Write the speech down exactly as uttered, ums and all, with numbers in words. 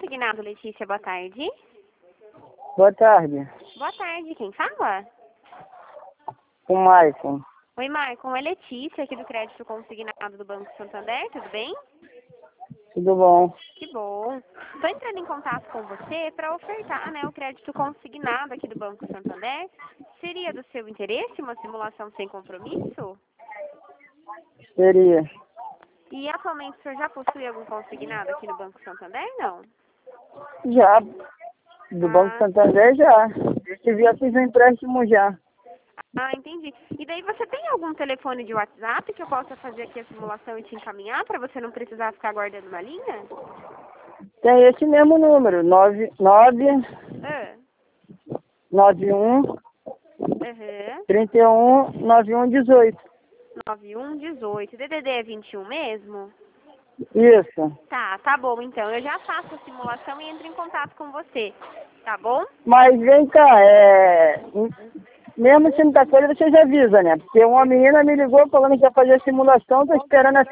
Consignado, Letícia, boa tarde. Boa tarde. Boa tarde, quem fala? Com o Maicon. Oi, Maicon, é Letícia, aqui do Crédito Consignado do Banco Santander, tudo bem? Tudo bom? Que bom. Estou entrando em contato com você para ofertar, né, o crédito consignado aqui do Banco Santander. Seria do seu interesse uma simulação sem compromisso? Seria. E atualmente o senhor já possui algum consignado aqui no Banco Santander, não? Já. Do Ah. Banco Santander já. Eu já fiz um empréstimo já. Ah, entendi. E daí você tem algum telefone de WhatsApp que eu possa fazer aqui a simulação e te encaminhar para você não precisar ficar guardando uma linha? Tem esse mesmo número, nove nove Ah. nove um Uhum. trinta e um nove um dezoito. nove um dezoito. D D D é vinte e um mesmo? Isso. Tá, tá bom então. Eu já faço a simulação e entro em contato com você. Tá bom? Mas vem cá, é... mesmo se não tá coisa, você já avisa, né? Porque uma menina me ligou falando que ia fazer a simulação, tô esperando a